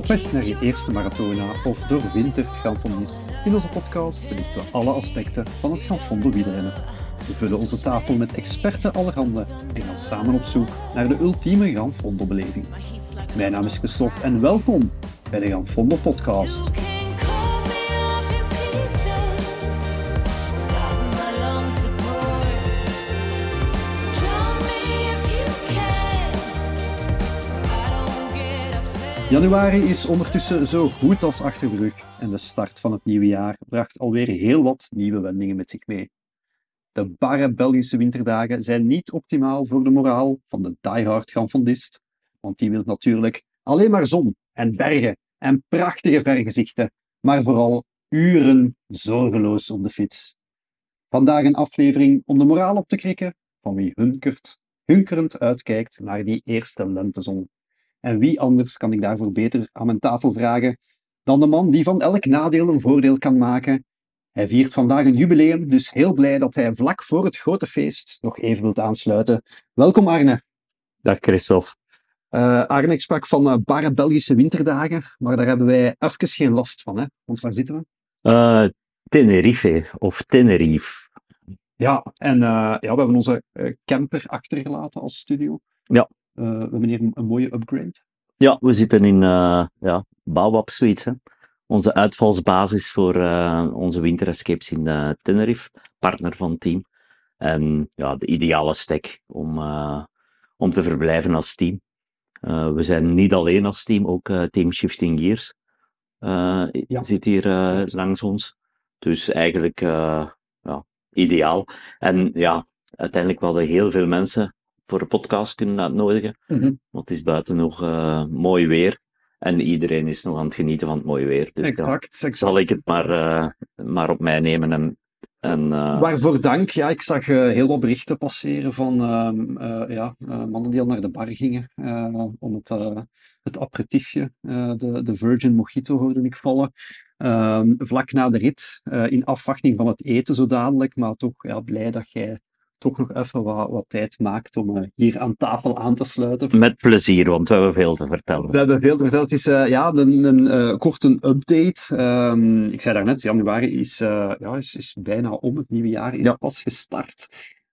Op weg naar je eerste marathona of doorwinterd Gran Fondist. In onze podcast belichten we alle aspecten van het Gran Fondo wielrennen. We vullen onze tafel met experten allerhande en gaan samen op zoek naar de ultieme Gran Fondo beleving. Mijn naam is Christophe en welkom bij de Gran Fondo podcast. Januari is ondertussen zo goed als achter de rug en de start van het nieuwe jaar bracht alweer heel wat nieuwe wendingen met zich mee. De barre Belgische winterdagen zijn niet optimaal voor de moraal van de diehard Gran Fondist, want die wil natuurlijk alleen maar zon en bergen en prachtige vergezichten, maar vooral uren zorgeloos op de fiets. Vandaag een aflevering om de moraal op te krikken van wie hunkerend uitkijkt naar die eerste lentezon. En wie anders kan ik daarvoor beter aan mijn tafel vragen dan de man die van elk nadeel een voordeel kan maken. Hij viert vandaag een jubileum, dus heel blij dat hij vlak voor het grote feest nog even wilt aansluiten. Welkom Arne. Dag Christophe. Arne, ik sprak van barre Belgische winterdagen, maar daar hebben wij even geen last van, hè? Want waar zitten we? Tenerife of Tenerife. Ja, en we hebben onze camper achtergelaten als studio. Ja. We hebben hier een mooie upgrade. Ja, we zitten in Baobab Suites, hè. Onze uitvalsbasis voor onze winterescapes in Tenerife, partner van het team. En ja, de ideale stek om te verblijven als team. We zijn niet alleen als team, ook team Shifting Gears zit hier langs ons. Dus eigenlijk ideaal. En ja, uiteindelijk hadden heel veel mensen voor een podcast kunnen uitnodigen. Mm-hmm. Want het is buiten nog mooi weer. En iedereen is nog aan het genieten van het mooie weer. Dus Exact. zal ik het maar op mij nemen. Waarvoor dank. Ja, ik zag heel wat berichten passeren van mannen die al naar de bar gingen om het aperitiefje, de Virgin Mojito hoorde ik vallen. Vlak na de rit, in afwachting van het eten zo dadelijk, maar toch blij dat jij toch nog even wat tijd maakt om hier aan tafel aan te sluiten. Met plezier, want we hebben veel te vertellen. We hebben veel te vertellen. Het is kort een update. Ik zei daarnet, januari is bijna om het nieuwe jaar pas gestart.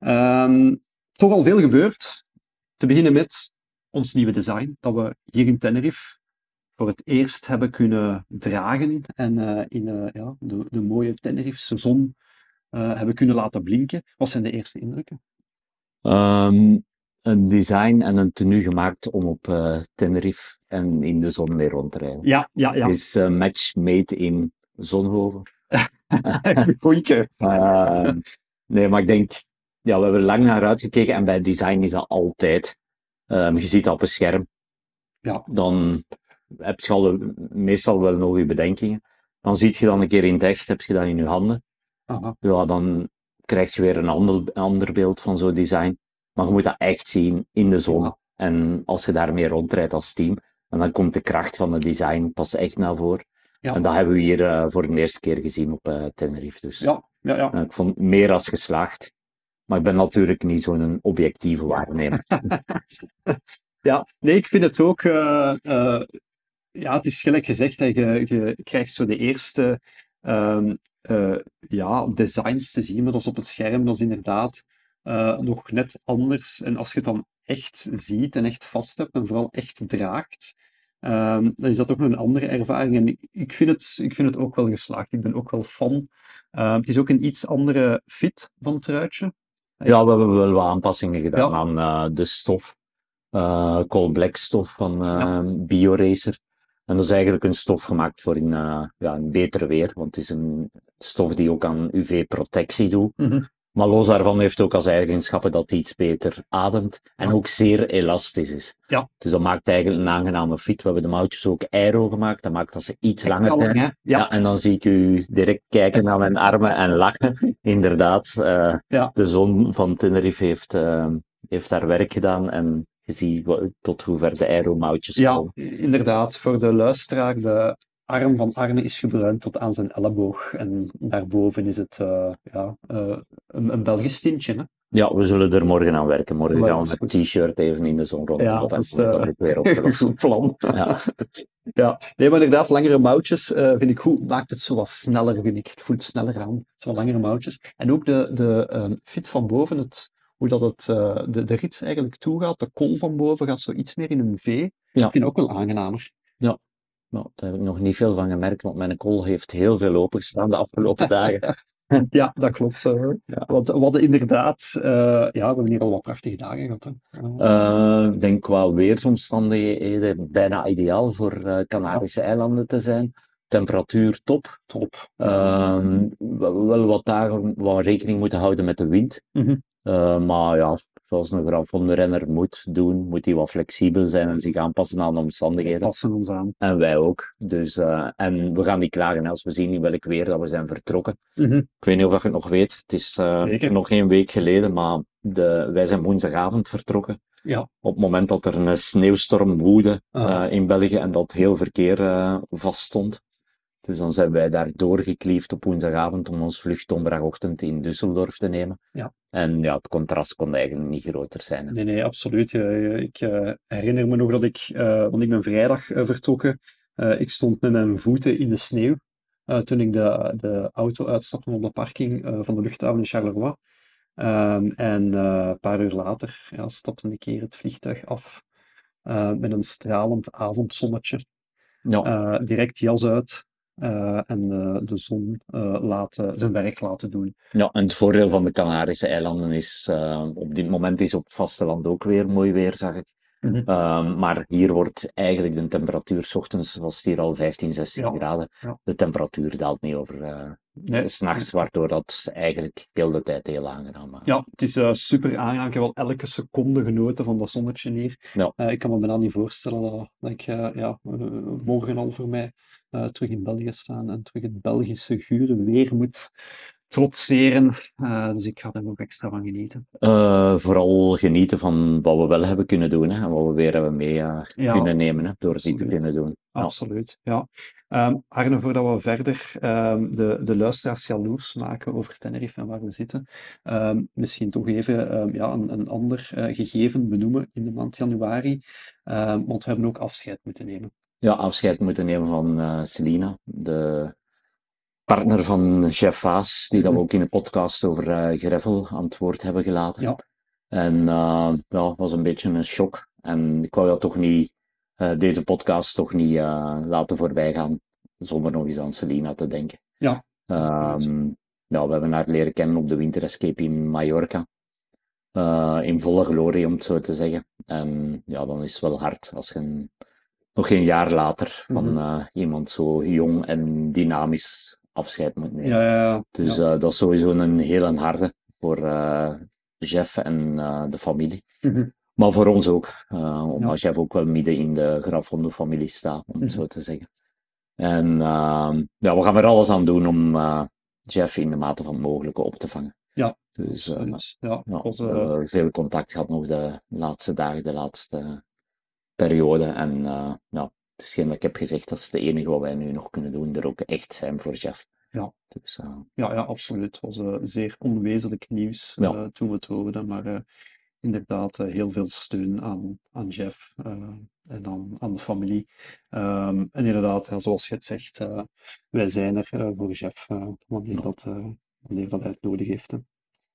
Toch al veel gebeurd. Te beginnen met ons nieuwe design, dat we hier in Tenerife voor het eerst hebben kunnen dragen en in de mooie Tenerifse zon hebben kunnen laten blinken. Wat zijn de eerste indrukken? Een design en een tenue gemaakt om op Tenerife en in de zon mee rond te rijden. Ja. Het is match made in Zonhoven. Goeie. Nee, maar ik denk, ja, we hebben lang naar uitgekeken en bij design is dat altijd. Je ziet dat op een scherm. Ja. Dan heb je meestal wel nog je bedenkingen. Dan zie je dan een keer in het echt, heb je dat in je handen. Aha. Ja, dan krijg je weer een ander beeld van zo'n design. Maar je moet dat echt zien in de zon. Ja. En als je daarmee rondrijdt als team, en dan komt de kracht van het design pas echt naar voren. Ja. En dat hebben we hier voor de eerste keer gezien op Tenerife. Dus ja. Ik vond het meer als geslaagd. Maar ik ben natuurlijk niet zo'n objectieve waarnemer. Ja, nee, ik vind het ook... het is gelijk gezegd, dat je krijgt zo de eerste designs te zien, maar dat is op het scherm, dat is inderdaad nog net anders. En als je het dan echt ziet en echt vast hebt en vooral echt draagt, dan is dat ook nog een andere ervaring. En ik vind het ook wel geslaagd. Ik ben ook wel fan. Het is ook een iets andere fit van het truitje. Ja, we hebben wel wat aanpassingen gedaan aan de stof. Cold Black stof van BioRacer. En dat is eigenlijk een stof gemaakt voor een betere weer, want het is een stof die ook aan UV-protectie doet. Mm-hmm. Maar los daarvan heeft het ook als eigenschappen dat hij iets beter ademt en ook zeer elastisch is. Ja. Dus dat maakt eigenlijk een aangename fit. We hebben de mouwtjes ook aero gemaakt, dat maakt dat ze iets langer zijn. Ja, en dan zie ik u direct kijken naar mijn armen en lachen. Inderdaad, de zon van Tenerife heeft daar werk gedaan en je ziet tot hoe ver de aero-mouwtjes komen. Ja, inderdaad. Voor de luisteraar, arm van Arne is gebruind tot aan zijn elleboog. En daarboven is het een Belgisch tintje. Hè? Ja, we zullen er morgen aan werken. Morgen Maar gaan dat we is met goed. t-shirt even in de zon Ja, rondlopen. dat is Dan wordt dat ook weer een opgelost. goed plan. Ja. Ja, nee, maar inderdaad, langere mouwtjes vind ik goed. Maakt het zo wat sneller, vind ik. Het voelt sneller aan, zo langere mouwtjes. En ook de fit van boven, hoe dat de rits eigenlijk toegaat, de kol van boven gaat zo iets meer in een V. Ja. Ik vind het ook wel aangenamer. Ja. Nou, daar heb ik nog niet veel van gemerkt, want mijn kol heeft heel veel opengestaan de afgelopen dagen. Ja, dat klopt. Ja. Want we hadden inderdaad, we hebben hier al wat prachtige dagen gehad. Hè. Ik denk qua weersomstandigheden bijna ideaal voor Canarische eilanden te zijn. Temperatuur top. Top. Wel wat dagen waar rekening moeten houden met de wind. Mhm. Maar ja, zoals een grafhondenrenner moet doen, moet hij wat flexibel zijn en zich aanpassen aan de We omstandigheden. passen ons aan. En wij ook. Dus, en we gaan niet klagen hè, als we zien in welk weer dat we zijn vertrokken. Mhm. Ik weet niet of je het nog weet, het is Zeker. nog geen week geleden, maar wij zijn woensdagavond vertrokken. Ja. Op het moment dat er een sneeuwstorm woedde Ah. in België en dat heel verkeer vaststond. Dus dan zijn wij daar doorgekliefd op woensdagavond om ons vlucht donderdagochtend in Düsseldorf te nemen. Ja. En ja, het contrast kon eigenlijk niet groter zijn. Hè. Nee, absoluut. Ik herinner me nog dat want ik ben vrijdag vertrokken. Ik stond met mijn voeten in de sneeuw toen ik de auto uitstapte op de parking van de luchthaven in Charleroi. En een paar uur later stapte ik hier het vliegtuig af met een stralend avondzonnetje. Ja. Direct jas uit en de zon zijn werk laten doen. Ja, en het voordeel van de Canarische eilanden is, op dit moment is op het vasteland ook weer mooi weer, zag ik. Mhm. Maar hier wordt eigenlijk de temperatuur, 's ochtends was het hier al 15, 16 Ja, graden. ja. De temperatuur daalt niet over Nee. 's nachts, waardoor dat eigenlijk heel de tijd heel aangenaam is. Ja, het is super aangenaam. Ik heb wel elke seconde genoten van dat zonnetje hier. Ja. Ik kan me bijna niet voorstellen dat ik morgen al voor mij terug in België staan en terug het Belgische gure weer moet trotseren. Dus ik ga er ook extra van genieten. Vooral genieten van wat we wel hebben kunnen doen hè, en wat we weer hebben mee kunnen nemen hè, door die te absoluut. kunnen doen. Ja. Absoluut, ja. Arne, voordat we verder de luisteraars jaloers maken over Tenerife en waar we zitten, misschien toch even een ander gegeven benoemen in de maand januari, want we hebben ook afscheid moeten nemen. Ja, afscheid moeten nemen van Selina, de partner van chef Vaas, die dat we ook in de podcast over Greffel aan het woord hebben gelaten. Ja. En het was een beetje een shock. En ik wou dat toch niet, deze podcast toch niet laten voorbij gaan, zonder nog eens aan Selina te denken. Ja. We hebben haar leren kennen op de Winter Escape in Mallorca. In volle glorie, om het zo te zeggen. En ja, dan is het wel hard als je nog geen jaar later van iemand zo jong en dynamisch afscheid moet nemen. Ja. Dus dat is sowieso een hele harde voor Jeff en de familie. Mhm. Maar voor ons ook, omdat Jeff ook wel midden in de grafhondenfamilie staat, om het zo te zeggen. En we gaan er alles aan doen om Jeff in de mate van het mogelijke op te vangen. Ja. Dus we hebben veel contact gehad nog de laatste dagen, de laatste periode. En hetgeen dat ik heb gezegd, dat is het enige wat wij nu nog kunnen doen, er ook echt zijn voor Jeff. Ja. Dus, ja, absoluut. Het was zeer onwezenlijk nieuws toen we het hoorden, maar inderdaad heel veel steun aan Jeff en aan de familie. En inderdaad, zoals je het zegt, wij zijn er voor Jeff wanneer dat hij het nodig heeft. Hè.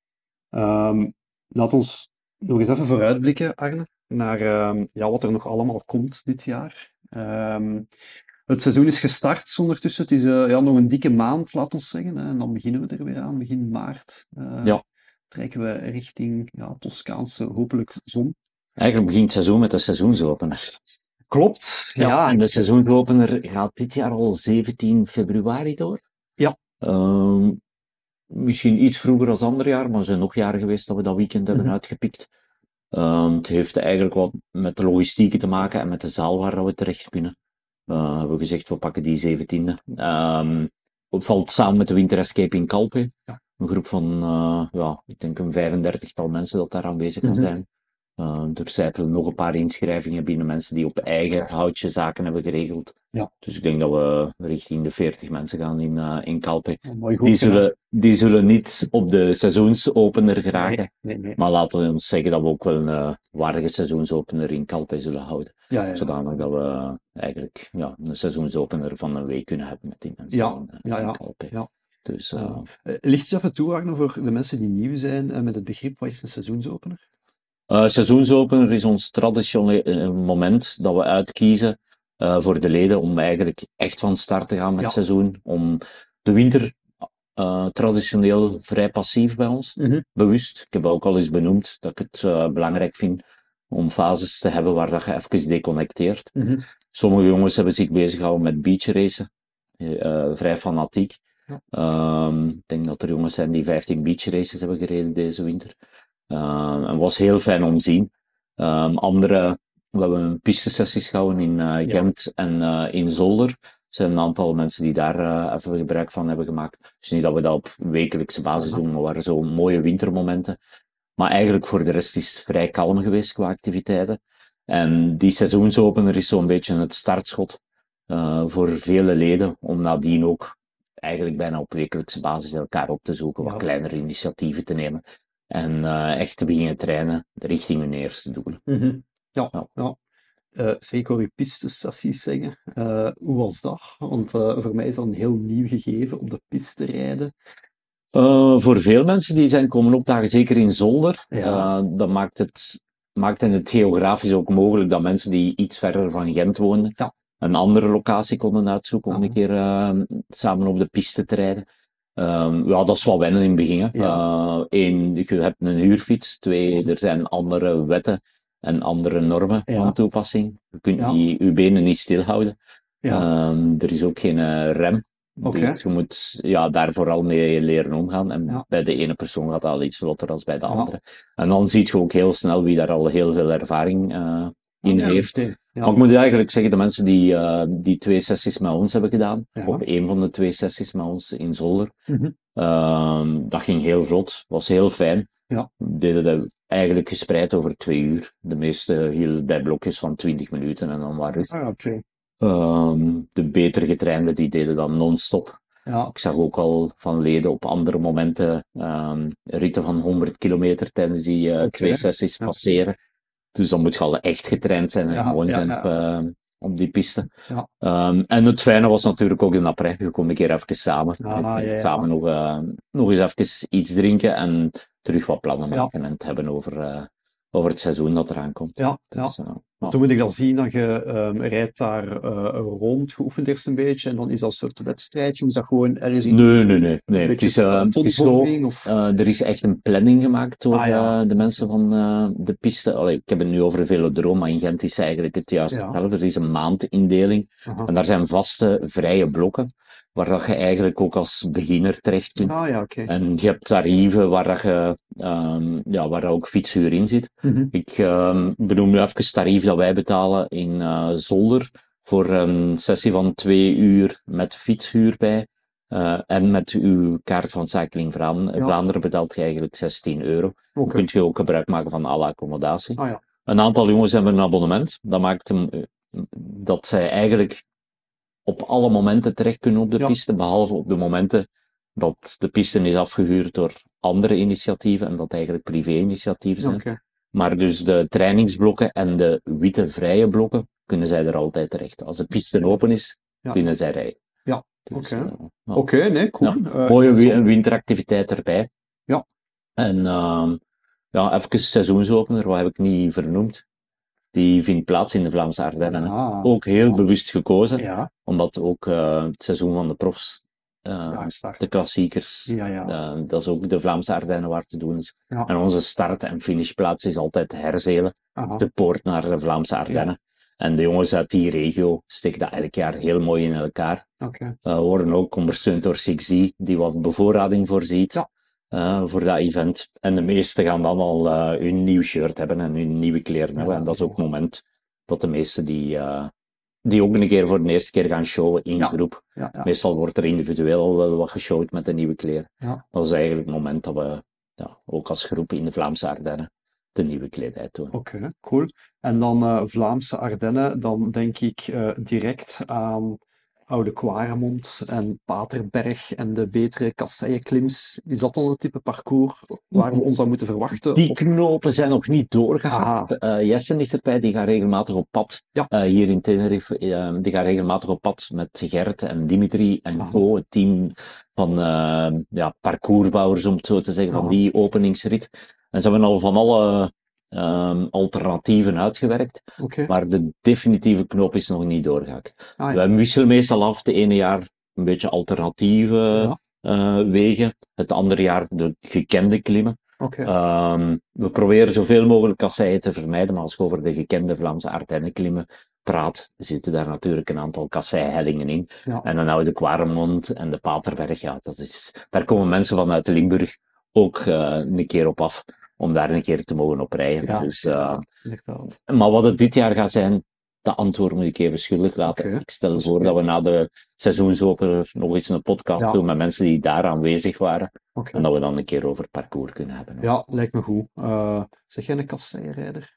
Laat ons nog eens even vooruitblikken, Arne, naar wat er nog allemaal komt dit jaar. Het seizoen is gestart ondertussen. Het is nog een dikke maand, laat ons zeggen. Hè. En dan beginnen we er weer aan, begin maart. Trekken we richting Toscaanse, hopelijk zon. Eigenlijk begint het seizoen met de seizoensopener. Klopt, ja. En de seizoensopener gaat dit jaar al 17 februari door. Ja. Misschien iets vroeger als ander jaar, maar er zijn nog jaren geweest dat we dat weekend hebben uitgepikt. Het heeft eigenlijk wat met de logistiek te maken en met de zaal waar we terecht kunnen. We hebben gezegd, we pakken die 17e. Het valt samen met de Winter Escape in Calpe. Ja. Een groep van, ik denk een 35-tal mensen dat daar aanwezig kan zijn. Er zijpelen nog een paar inschrijvingen binnen mensen die op eigen houtje zaken hebben geregeld. Ja. Dus ik denk dat we richting de 40 mensen gaan in Calpe. Mooi goed gedaan. Die zullen niet op de seizoensopener geraken. Nee. Maar laten we ons zeggen dat we ook wel een waardige seizoensopener in Calpe zullen houden. Ja. Zodanig dat we eigenlijk een seizoensopener van een week kunnen hebben met die mensen in Calpe. Ja. Dus, Ligt eens even toe, Arno, voor de mensen die nieuw zijn met het begrip, wat is een seizoensopener? Seizoensopener is ons traditioneel moment dat we uitkiezen voor de leden om eigenlijk echt van start te gaan met het seizoen. Om de winter traditioneel vrij passief bij ons, bewust. Ik heb ook al eens benoemd dat ik het belangrijk vind om fases te hebben waar dat je even deconnecteert. Sommige jongens hebben zich bezig gehouden met beachracen, vrij fanatiek. Ik denk dat er jongens zijn die 15 beachraces hebben gereden deze winter. En was heel fijn om te zien. We hebben pistesessies gehouden in Gent en in Zolder. Er zijn een aantal mensen die daar even gebruik van hebben gemaakt. Dus niet dat we dat op wekelijkse basis doen, maar waren zo mooie wintermomenten. Maar eigenlijk voor de rest is het vrij kalm geweest qua activiteiten. En die seizoensopener is zo'n beetje het startschot voor vele leden, om nadien ook eigenlijk bijna op wekelijkse basis elkaar op te zoeken, wat kleinere initiatieven te nemen. En echt te beginnen trainen richting hun eerste doelen. Ik hoor je pistesessies zeggen. Hoe was dat? Want voor mij is dat een heel nieuw gegeven, op de piste rijden. Voor veel mensen die zijn komen opdagen, zeker in Zolder, dat maakt het geografisch ook mogelijk dat mensen die iets verder van Gent woonden, een andere locatie konden uitzoeken om een keer samen op de piste te rijden. Dat is wat wennen in het begin. Eén, je hebt een huurfiets. Twee, er zijn andere wetten en andere normen van toepassing. Je kunt je benen niet stilhouden. Er is ook geen rem. Dus je moet daar vooral mee leren omgaan. En bij de ene persoon gaat dat al iets vlotter dan bij de andere. En dan zie je ook heel snel wie daar al heel veel ervaring in heeft. Maar ik moet eigenlijk zeggen, de mensen die 2 sessies met ons hebben gedaan, of 1 van de 2 sessies met ons in Zolder, dat ging heel vlot, was heel fijn. We deden dat eigenlijk gespreid over 2 uur. De meeste hielden bij blokjes van 20 minuten en dan waren het. De beter getrainden die deden dan non-stop. Ik zag ook al van leden op andere momenten ritten van 100 kilometer tijdens die 2 sessies passeren. Dus dan moet je al echt getraind zijn en gewoon zijn op die piste. En het fijne was natuurlijk ook in après. Je kon een keer even samen. Samen nog eens even iets drinken en terug wat plannen maken en het hebben over het seizoen dat eraan komt. Toen moet ik dan zien dat je rijdt daar rond, geoefend eerst een beetje, en dan is dat een soort wedstrijdje, is dat gewoon ergens in... Nee. Het is zo, er is echt een planning gemaakt door de mensen van de piste. Ik heb het nu over Velodroom, maar in Gent is eigenlijk het juiste hetzelfde. Er is een maandindeling en daar zijn vaste, vrije blokken, waar dat je eigenlijk ook als beginner terecht kunt. En je hebt tarieven waar ook fietshuur in zit. Ik benoem nu even het tarief dat wij betalen in Zolder voor een sessie van 2 uur met fietshuur bij. En met uw kaart van Cycling Vlaanderen betaalt je eigenlijk €16. Dan kun je ook gebruik maken van alle accommodatie. Een aantal jongens hebben een abonnement. Dat maakt dat zij eigenlijk op alle momenten terecht kunnen op de piste, behalve op de momenten dat de piste is afgehuurd door andere initiatieven en dat eigenlijk privé-initiatieven zijn. Maar dus de trainingsblokken en de witte vrije blokken kunnen zij er altijd terecht. Als de piste open is, kunnen zij rijden. Dus, cool. Mooie winteractiviteit erbij. En even seizoensopener, wat heb ik niet vernoemd. Die vindt plaats in de Vlaamse Ardennen. Ook heel bewust gekozen, omdat ook het seizoen van de profs, de klassiekers, dat is ook de Vlaamse Ardennen waar te doen is. En onze start- en finishplaats is altijd Herzelen, de poort naar de Vlaamse Ardennen. En de jongens uit die regio steken dat elk jaar heel mooi in elkaar. Worden ook ondersteund door 6D, die wat bevoorrading voorziet. Voor dat event. En de meesten gaan dan al hun nieuw shirt hebben en hun nieuwe kleren hebben. En dat is ook het moment dat de meesten die ook een keer voor de eerste keer gaan showen in groep. Meestal wordt er individueel al wel wat geshowd met de nieuwe kleren. Dat is eigenlijk het moment dat we ook als groep in de Vlaamse Ardennen de nieuwe kledij tonen. Oké, cool. En dan Vlaamse Ardennen, dan denk ik direct aan Oude Kwaremond en Paterberg en de betere Kasseienklims. Is dat dan het type parcours waar we ons aan moeten verwachten? Die Of- knopen zijn nog niet doorgehakt. Jessen is erbij, die gaat regelmatig op pad. Ja. Hier in Tenerife, die gaat regelmatig op pad met Gert en Dimitri en Aha. Co, het team van parcoursbouwers, om het zo te zeggen, van Aha. die openingsrit. En ze hebben al van alle alternatieven uitgewerkt, Oké. maar de definitieve knoop is nog niet doorgehakt. Ah, ja. We wisselen meestal af, de ene jaar een beetje alternatieve wegen, het andere jaar de gekende klimmen. Oké. We proberen zoveel mogelijk kasseien te vermijden, maar als je over de gekende Vlaamse Ardennen-klimmen praat, zitten daar natuurlijk een aantal kasseihellingen in. Ja. En dan Oude Kwaremond en de Paterberg, ja, daar komen mensen vanuit Limburg ook een keer op af, om daar een keer te mogen op rijden. Ja, Dus, inderdaad. maar wat het dit jaar gaat zijn, dat antwoord moet ik even schuldig laten. Oké. Ik stel Dat is voor oké. dat we na de seizoensopener nog eens een podcast Ja. doen met mensen die daar aanwezig waren. Oké. En dat we dan een keer over het parcours kunnen hebben. Ja, lijkt me goed. Zeg jij een kasseienrijder?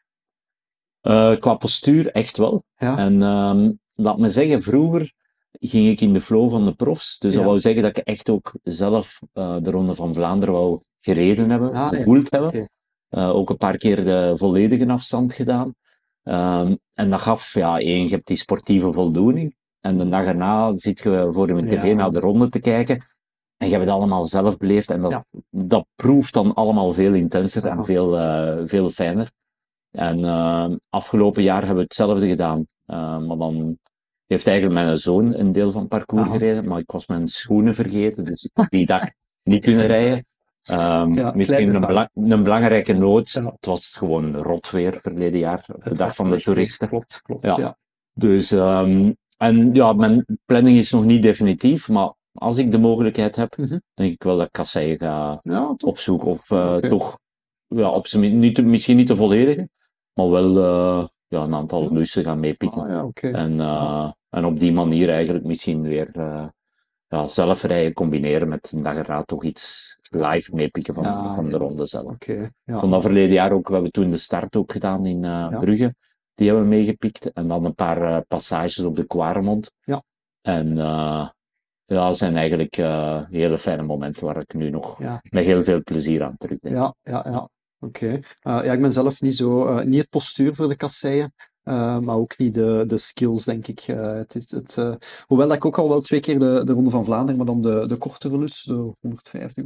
Qua postuur echt wel. Ja. En laat me zeggen, vroeger ging ik in de flow van de profs. Dus dat Ja. wou zeggen dat ik echt ook zelf de Ronde van Vlaanderen wou gereden hebben, Ah, ja. gevoeld hebben. Oké. Ook een paar keer de volledige afstand gedaan. En dat gaf, ja, één, je hebt die sportieve voldoening. En de dag erna zit je voor de tv Ja. naar de ronde te kijken. En je hebt het allemaal zelf beleefd. En Ja. dat proeft dan allemaal veel intenser Ja. en veel fijner. En afgelopen jaar hebben we hetzelfde gedaan. Maar dan heeft eigenlijk mijn zoon een deel van het parcours Aha. gereden. Maar ik was mijn schoenen vergeten. Dus ik heb die dag niet kunnen rijden. Ja, Misschien kleine een belangrijke noot. Ja. Het was gewoon rot weer verleden jaar, op de Het dag was van de echt- toeristen. Klopt. Ja. Ja. Dus, en ja, mijn planning is nog niet definitief, maar als ik de mogelijkheid heb, Mhm. denk ik wel dat ik kasseien ga Ja, top. opzoeken. Of Oké. toch, ja, op zijn misschien niet de volledige, maar wel ja, een aantal lussen gaan meepikken. Ah, ja, oké. En op die manier eigenlijk misschien weer ja, zelf rijden combineren met een dag erna toch iets live meepikken van, Ja, van de ja. ronde zelf. Oké. Ja. Van dat verleden jaar ook, we hebben toen de start ook gedaan in Brugge. Die hebben we meegepikt. En dan een paar passages op de Kwaremond. Ja. En ja, zijn eigenlijk hele fijne momenten waar ik nu nog Ja. met heel veel plezier aan terugdenk. Ja. Oké. Ja, ik ben zelf niet zo, niet het postuur voor de kasseien, maar ook niet de skills, denk ik. Hoewel dat ik ook al wel 2 keer de Ronde van Vlaanderen, maar dan de kortere lus, de 150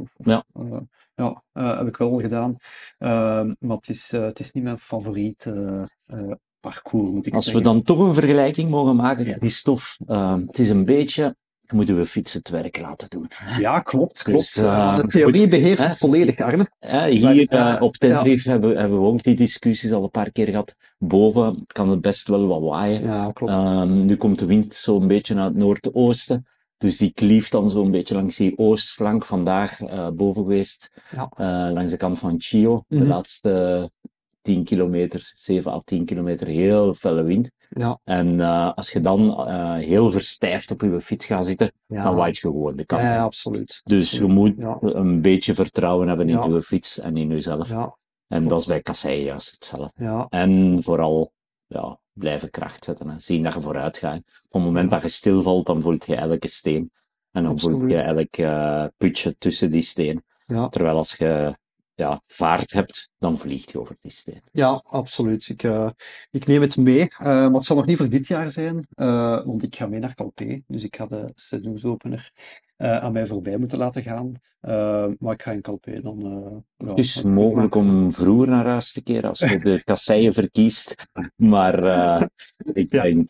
heb ik wel al gedaan. Maar het is niet mijn favoriet parcours, moet ik Als we zeggen. dan toch een vergelijking mogen maken, Ja. Christophe, het is een beetje, je moet uw fiets het werk laten doen. Ja, klopt. Dus, de theorie goed, beheerst hè? het volledig, Arne. Hier Maar, op Tenerife hebben we ook die discussies al een paar keer gehad. Boven kan het best wel wat waaien. Ja, klopt. Nu komt de wind zo'n beetje naar het noordoosten. Dus die klieft dan zo'n beetje langs die oostflank. Vandaag boven geweest, Ja. langs de kant van Chio. De Mhm. laatste 10 kilometer, 7 à 10 kilometer, heel felle wind. Ja. En als je dan heel verstijfd op je fiets gaat zitten, dan Ja. waait je gewoon de kant Ja, uit. absoluut. Dus je Absoluut. moet Ja. een beetje vertrouwen hebben in Ja. je fiets en in jezelf. Ja. En dat is bij kasseien juist hetzelfde. Ja. En vooral ja, blijven kracht zetten. Hè. Zien dat je vooruit gaat. Op het moment Ja. dat je stilvalt, dan voelt je elke steen. En dan voelt Absoluut. je elk putje tussen die steen. Ja. Terwijl als je vaart hebt, dan vliegt je over die steen. Ja, absoluut. Ik neem het mee, maar het zal nog niet voor dit jaar zijn, want ik ga mee naar Calpe. Dus ik ga de seizoensopener aan mij voorbij moeten laten gaan. Maar ik ga in Calpe dan... ja, Het is mogelijk om vroeger naar huis te keren als je de kasseien verkiest. Maar ik Ja. denk...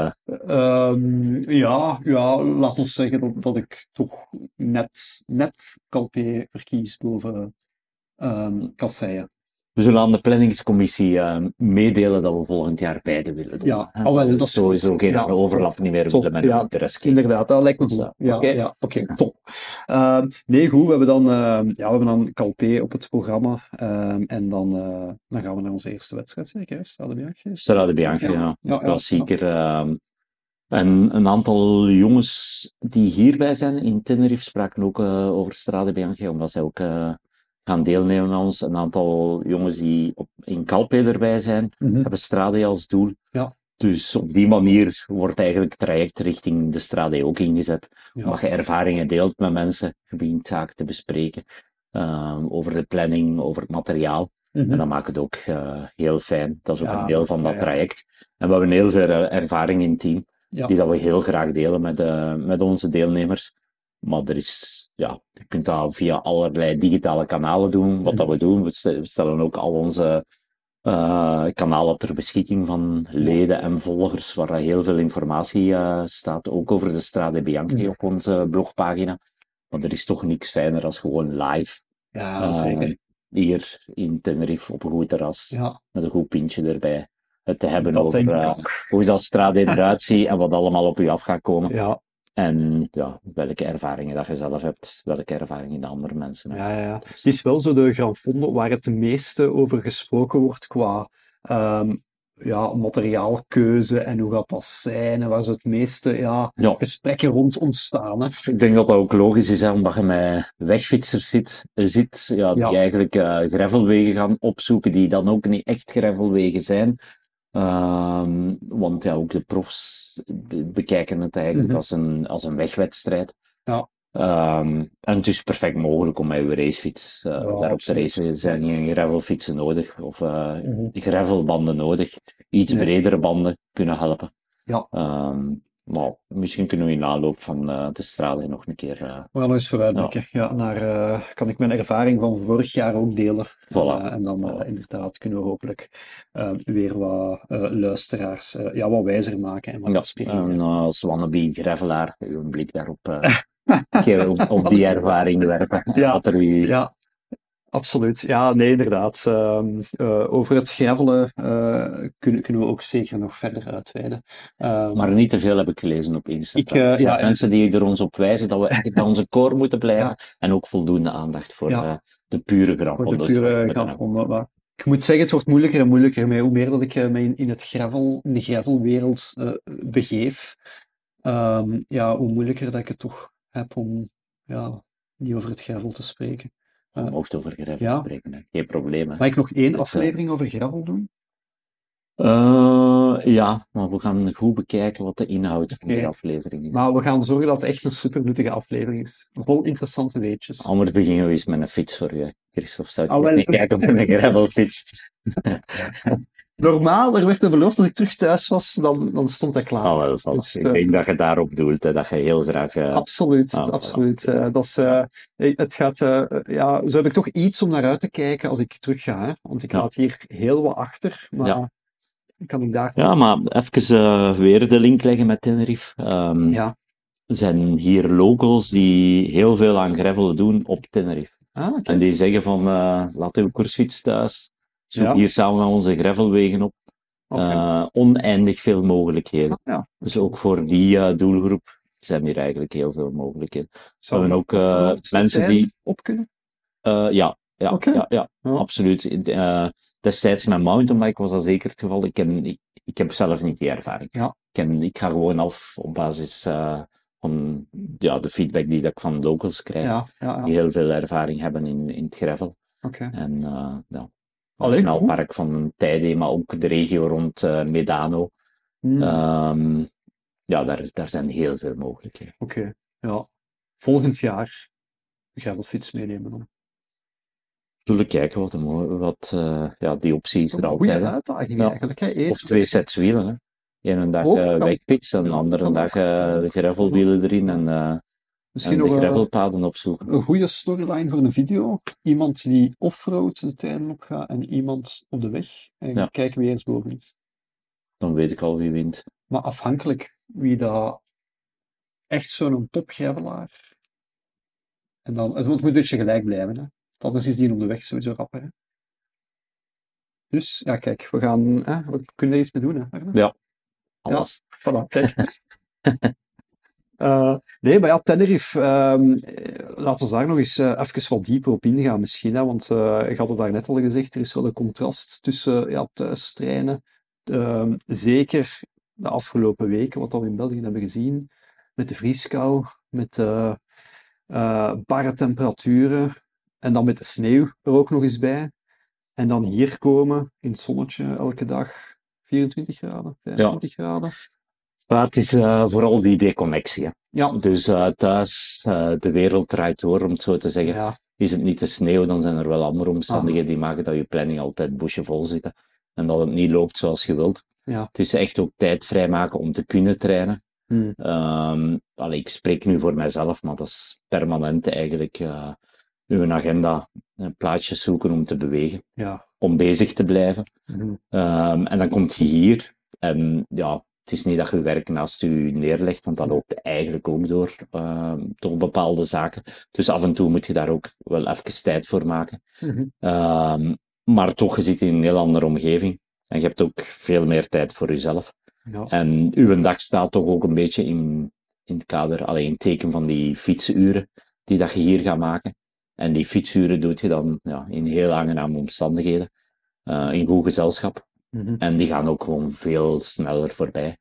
ja, laat ons zeggen dat ik toch net Calpe verkies boven kasseien. We zullen aan de planningscommissie meedelen dat we volgend jaar beide willen doen. Ja, hè. wel, dat is Sowieso goed. geen Ja, overlap niet meer top. willen met Ja, de interesse. Inderdaad, dat lijkt me Dus, goed. Ja, oké. oké, top. Nee, goed, we hebben dan Calpe op het programma. En dan gaan we naar onze eerste wedstrijd, zeker? Strade Bianchi? Strade Bianchi, Ja. klassieker. En een aantal jongens die hierbij zijn in Tenerife spraken ook over Strade Bianchi, omdat zij ook gaan deelnemen aan ons. Een aantal jongens die in Calpe erbij zijn, hebben Strade als doel. Ja. Dus op die manier wordt eigenlijk het traject richting de Strade ook ingezet. Ja. Omdat je ervaringen deelt met mensen, je begint zaken te bespreken over de planning, over het materiaal. En dat maakt het ook heel fijn. Dat is ook een deel van dat traject. En we hebben heel veel ervaring in het team, die dat we heel graag delen met onze deelnemers. Maar er is, je kunt dat via allerlei digitale kanalen doen, wat dat we doen. We stellen ook al onze kanalen ter beschikking van leden en volgers, waar heel veel informatie staat, ook over de Strade Bianchi op onze blogpagina. Maar er is toch niks fijner als gewoon live. Ja, zeker. Hier in Tenerife op een goed terras, met een goed pintje erbij. Het te hebben Dat over hoe dat Strade eruit ziet en wat allemaal op je af gaat komen. Ja. En welke ervaringen dat je zelf hebt, welke ervaringen de andere mensen hebben. Ja. Het is wel zo de Gran Fondo waar het meeste over gesproken wordt qua materiaalkeuze en hoe gaat dat zijn en waar zo het meeste gesprekken rond ontstaan. Hè. Ik denk dat dat ook logisch is, hè, omdat je met wegfietsers zit die eigenlijk gravelwegen gaan opzoeken, die dan ook niet echt gravelwegen zijn. Want ook de profs bekijken het eigenlijk als een wegwedstrijd. Ja. En het is perfect mogelijk om met je racefiets daarop te racen. Er zijn geen gravelfietsen nodig of gravelbanden nodig. Iets bredere banden kunnen helpen. Ja. Maar misschien kunnen we in aanloop van de Strade nog een keer... We gaan eens vooruitblikken. Kan ik mijn ervaring van vorig jaar ook delen. Voilà. En dan inderdaad kunnen we hopelijk weer wat luisteraars wat wijzer maken en wat inspireren. En als wannabe gravelaar, een blik daarop... een keer op die ervaring werpen. Absoluut. Ja, nee, inderdaad. Over het gravelen kunnen we ook zeker nog verder uitweiden. Maar niet te veel heb ik gelezen op Instagram. Mensen die er ons op wijzen dat we echt bij onze core moeten blijven. En ook voldoende aandacht voor de pure grafronde. Ik moet zeggen, het wordt moeilijker en moeilijker. Hoe meer dat ik me in de gravelwereld begeef, hoe moeilijker dat ik het toch heb om niet over het gravel te spreken. Je mocht over gravel spreken, hè. Geen probleem. Mag ik nog één aflevering over gravel doen? Maar we gaan goed bekijken wat de inhoud van die aflevering is. Maar we gaan zorgen dat het echt een super nuttige aflevering is. Vol interessante weetjes. Anders beginnen we eens met een fiets voor je, Christophe. Zou je niet kijken met een gravelfiets? Normaal, er werd me beloofd als ik terug thuis was, dan stond hij klaar. Dus, ik denk dat je daarop doelt, hè, dat je heel graag... Absoluut. Het gaat... zo heb ik toch iets om naar uit te kijken als ik terug ga. Hè? Want ik laat hier heel wat achter, maar kan ik daar... Ja, maar even weer de link leggen met Tenerife. Er zijn hier locals die heel veel aan gravel doen op Tenerife. En die zeggen van, laat uw koersfiets thuis. Zoek hier samen met onze gravelwegen op. Oneindig veel mogelijkheden. Dus ook voor die doelgroep zijn hier eigenlijk heel veel mogelijkheden. We hebben ook mensen die... op kunnen? Ja, absoluut. Destijds met mountainbike was dat zeker het geval. Ik heb zelf niet die ervaring. Ik ga gewoon af op basis van de feedback die ik van locals krijg. Die heel veel ervaring hebben in het gravel. En het Nationaalpark van Teide, maar ook de regio rond Medano. Daar zijn heel veel mogelijkheden. Volgend jaar gravelfiets meenemen dan. Zullen we kijken wat die opties er altijd zijn. Goeie uitdaging eigenlijk. Hè? Of 2 sets wielen. Hè. Eén dag wegfiets en de andere dag de gravelwielen erin en de gravelpaden opzoeken. Een goede storyline voor een video. Iemand die offroad de tijden op gaat en iemand op de weg. En kijken wie eens boven is. Dan weet ik al wie wint. Maar afhankelijk wie dat echt zo'n topgravelaar. En dan, het moet een beetje gelijk blijven. Hè. Anders is die op de weg sowieso rapper. Hè. Dus kijk, we kunnen er iets mee doen. Hè, Arne? Ja, alles. Voilà, kijk. Nee, maar Tenerife, laten we daar nog eens even wat dieper op ingaan misschien. Hè, want ik had het daar net al gezegd, er is wel een contrast tussen thuis trainen. Zeker de afgelopen weken, wat we in België hebben gezien, met de vrieskou, met barre temperaturen En dan met de sneeuw er ook nog eens bij. En dan hier komen in het zonnetje elke dag 24 graden, 25 graden. Maar het is vooral die deconnectie. Hè. Ja, Dus thuis, de wereld draait door, om het zo te zeggen. ja, Is het niet de sneeuw, dan zijn er wel andere omstandigheden die maken dat je planning altijd boschevol zit. En dat het niet loopt zoals je wilt. ja. Het is echt ook tijd vrijmaken om te kunnen trainen. Ik spreek nu voor mijzelf, maar dat is permanent eigenlijk uw agenda, plaatjes zoeken om te bewegen, Ja. om bezig te blijven. Mhm. En dan komt je hier en ja, het is niet dat je werk naast je neerlegt, want dat loopt eigenlijk ook door, toch bepaalde zaken. Dus af en toe moet je daar ook wel even tijd voor maken. Mhm. Maar toch, je zit in een heel andere omgeving en je hebt ook veel meer tijd voor jezelf. Ja. En uw dag staat toch ook een beetje in het kader, alleen in het teken van die fietsuren die dat je hier gaat maken. En die fietsuren doe je dan in heel aangename omstandigheden, in goed gezelschap. Mhm. En die gaan ook gewoon veel sneller voorbij.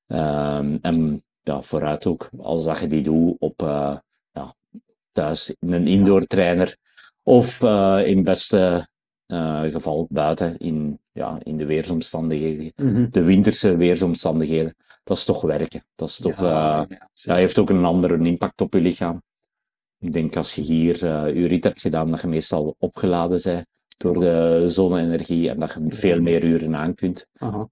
En ja, vooruit ook, als dat je die doet op thuis in een indoor trainer of in het beste geval buiten in de weersomstandigheden, Mhm. de winterse weersomstandigheden. Dat is toch werken. Dat is toch, zeker. heeft ook een andere impact op je lichaam. Ik denk als je hier je rit hebt gedaan, dat je meestal opgeladen bent door de zonne-energie en dat je veel meer uren aan kunt. Aha.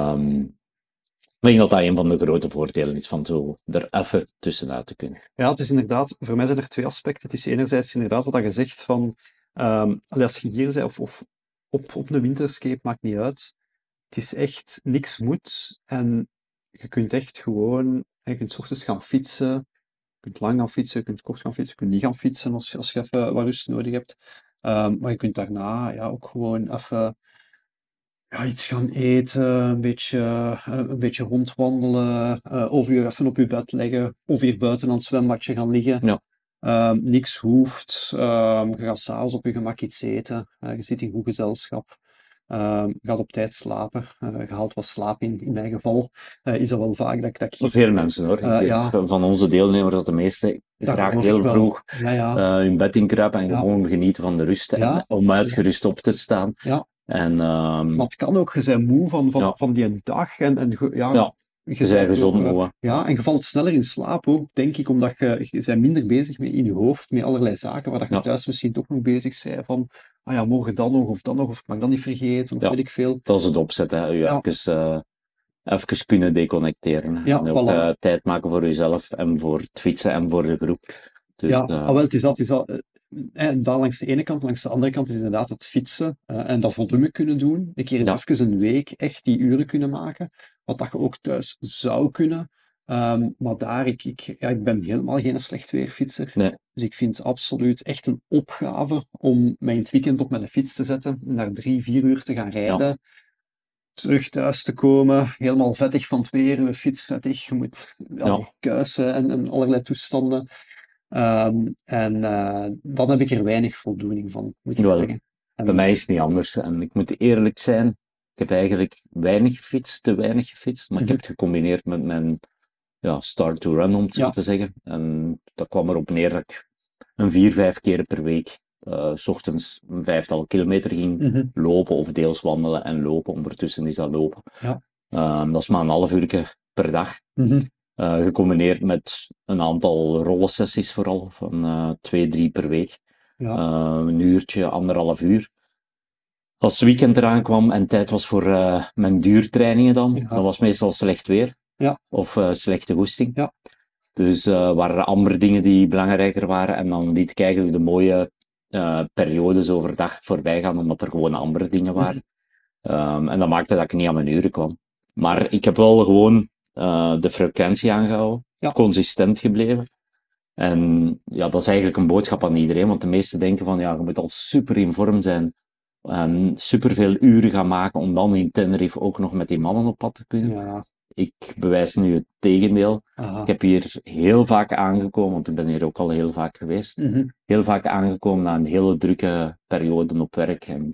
Ik denk dat dat een van de grote voordelen is van zo er even tussenuit te kunnen. Ja, het is inderdaad, voor mij zijn er twee aspecten. Het is enerzijds inderdaad wat je zegt van, als je hier bent of op een winterscape, maakt niet uit. Het is echt niks moet en je kunt echt gewoon, je kunt 's ochtends gaan fietsen, je kunt lang gaan fietsen, je kunt kort gaan fietsen, je kunt niet gaan fietsen als je even wat rust nodig hebt. Maar je kunt daarna ook gewoon even iets gaan eten, een beetje rondwandelen, of je even op je bed leggen, of hier buiten aan het zwembadje gaan liggen. Ja. Niks hoeft. Je gaat s'avonds op je gemak iets eten. Je zit in goed gezelschap. Je gaat op tijd slapen. Je haalt wat slaap in mijn geval. Is dat wel vaak dat ik Veel mensen hoor. Ik ja, weet van onze deelnemers dat de meeste daar graag geloof heel ik wel. vroeg Ja, hun bed inkruipen en Ja. gewoon genieten van de rust en Ja. om uitgerust op te staan. Ja. En Maar het kan ook, je bent moe Ja. van die dag en ja, je bent bent gezond ook, moe. ja, en je valt sneller in slaap ook, denk ik, omdat je bent minder bezig met in je hoofd, met allerlei zaken waar dat je Ja. thuis misschien toch nog bezig bent van, ah ja, morgen dan nog, of ik mag dat niet vergeten, of Ja. weet ik veel. Dat is het opzet, hè. Ja. Even kunnen deconnecteren. Ja, En ook voilà. tijd maken voor jezelf en voor het fietsen en voor de groep. Dus, Ja, wel, het is dat. En dat langs de ene kant, langs de andere kant is inderdaad het fietsen en dat volume kunnen doen. Een keer Ja. even een week echt die uren kunnen maken, wat dat je ook thuis zou kunnen. Maar daar, ik ben helemaal geen slecht weerfietser. Nee. Dus ik vind het absoluut echt een opgave om mij in het weekend op mijn fiets te zetten, naar 3-4 uur te gaan rijden, terug thuis te komen, helemaal vettig van het weer, je fiets vettig, je moet kuisen en allerlei toestanden. Dan heb ik er weinig voldoening van, moet ik Wel, zeggen. Bij mij is het niet anders. En ik moet eerlijk zijn, ik heb eigenlijk weinig gefietst, te weinig gefietst, maar ik heb het gecombineerd met mijn start to run, om het zo te zeggen. En dat kwam erop neer dat ik 4-5 keer per week 's ochtends een 5-tal kilometer ging lopen of deels wandelen en lopen. Ondertussen is dat lopen. Ja. Dat is maar een half uur per dag. Gecombineerd met een aantal rollensessies vooral, van 2-3 per week. Ja. Een uurtje, 1,5 uur. Als het weekend eraan kwam en tijd was voor mijn duurtrainingen dan was meestal slecht weer. Of slechte goesting. Ja. Dus waren er andere dingen die belangrijker waren en dan liet ik eigenlijk de mooie periodes overdag voorbij gaan, omdat er gewoon andere dingen waren. En dat maakte dat ik niet aan mijn uren kwam. Maar ik heb wel gewoon de frequentie aangehouden, consistent gebleven. En dat is eigenlijk een boodschap aan iedereen, want de meesten denken van je moet al super in vorm zijn en super veel uren gaan maken om dan in Tenerife ook nog met die mannen op pad te kunnen. Ja. Ik bewijs nu het tegendeel. Aha. Ik heb hier heel vaak aangekomen, want ik ben hier ook al heel vaak geweest. Heel vaak aangekomen na een hele drukke periode op werk en